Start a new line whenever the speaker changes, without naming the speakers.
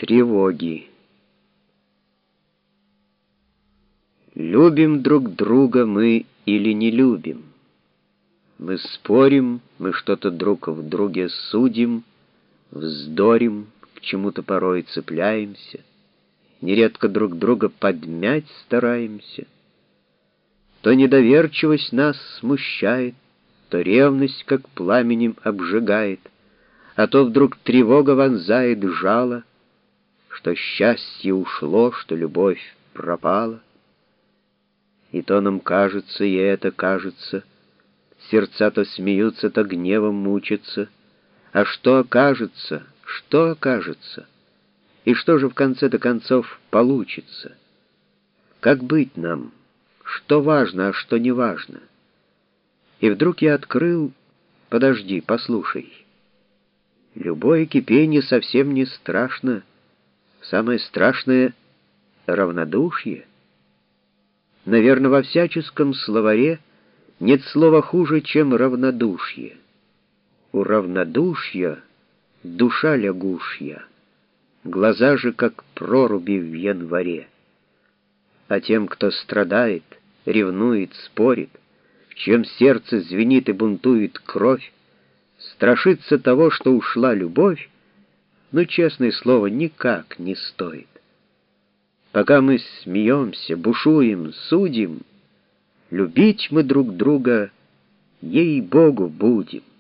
Тревоги. Любим друг друга мы или не любим? Мы спорим, мы что-то друг в друге судим, вздорим, к чему-то порой цепляемся, нередко друг друга подмять стараемся. То недоверчивость нас смущает, то ревность как пламенем обжигает, а то вдруг тревога вонзает жало, что счастье ушло, что любовь пропала. И то нам кажется, и это кажется, сердца то смеются, то гневом мучатся. А что окажется, что окажется? И что же в конце-то концов получится? Как быть нам? Что важно, а что не важно? И вдруг я открыл: подожди, послушай. Любое кипение совсем не страшно. Самое страшное — равнодушие. Наверное, во всяческом словаре нет слова хуже, чем равнодушие. У равнодушия душа лягушья, глаза же как проруби в январе. А тем, кто страдает, ревнует, спорит, в чьем сердце звенит и бунтует кровь, страшится того, что ушла любовь, но, честное слово, никак не стоит. Пока мы смеемся, бушуем, судим, любить мы друг друга, ей-богу, будем.